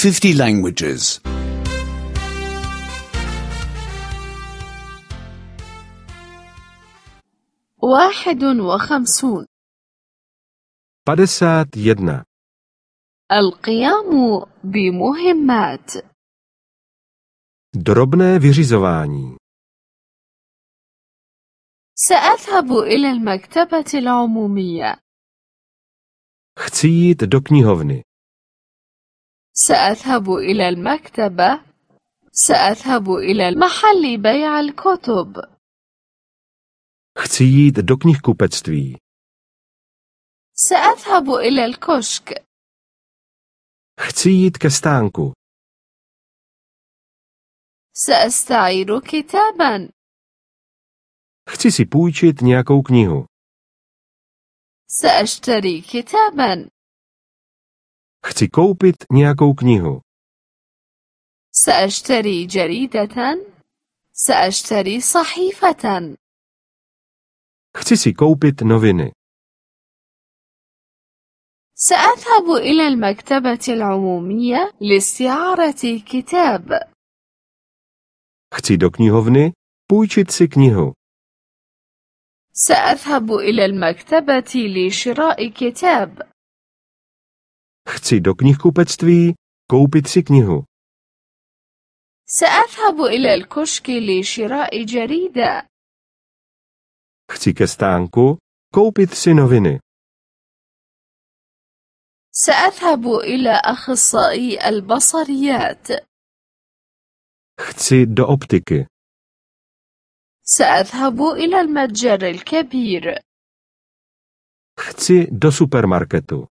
50 languages. 51. 51. القيام بمهمات. Drobné vyřizování. سأذهب إلى المكتبة العمومية. Chci jít do knihovny. سأذهب إلى المكتبة. سأذهب إلى محل بيع الكتب. Chci jít do knihkupectví. سأذهب إلى الكشك. Chci jít ke stánku. سأستعير كتابا. Chci si půjčit nějakou knihu. سأشتري كتابا. Chci koupit nějakou knihu. سأشتري جريدة. سأشتري صحيفة. Chci si koupit noviny. سأذهب إلى المكتبة العمومية لاستعارة كتاب. Chci do knihovny půjčit si knihu. سأذهب إلى المكتبة لشراء كتاب. Chci do knihkupectví koupit si knihu. سأذهب إلى الكشك لشراء جريدة. Chci ke stánku koupit si noviny. سأذهب إلى أخصائي البصريات. Chci do optiky. سأذهب إلى المتجر الكبير. Chci do supermarketu.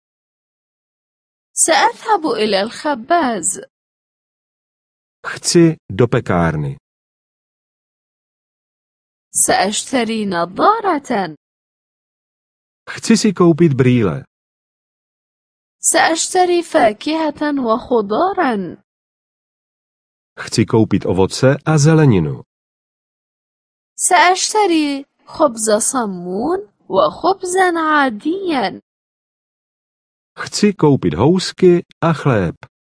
سأذهب إلى الخباز. Chci do pekárny. سأشتري نظارة. Chci si koupit brýle. سأشتري فاكهة وخضارا. Chci koupit ovoce a zeleninu. سأشتري خبز صمون وخبزا عاديا. Chci koupit housky a chléb.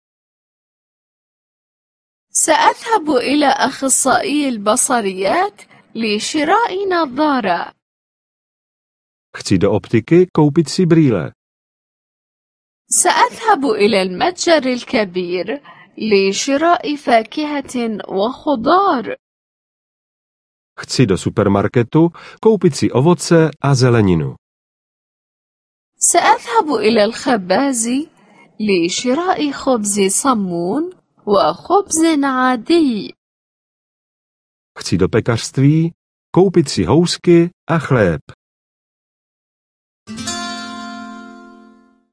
سأذهب إلى أخصائي البصريات لشراء نظارة. Chci do optiky koupit si brýle. سأذهب إلى المتجر الكبير لشراء فاكهة وخضار. Chci do supermarketu koupit si ovoce a zeleninu. سأذهب إلى الخباز لشراء خبز صمون وخبز عادي. Chci do pekařství koupit si housky a chléb.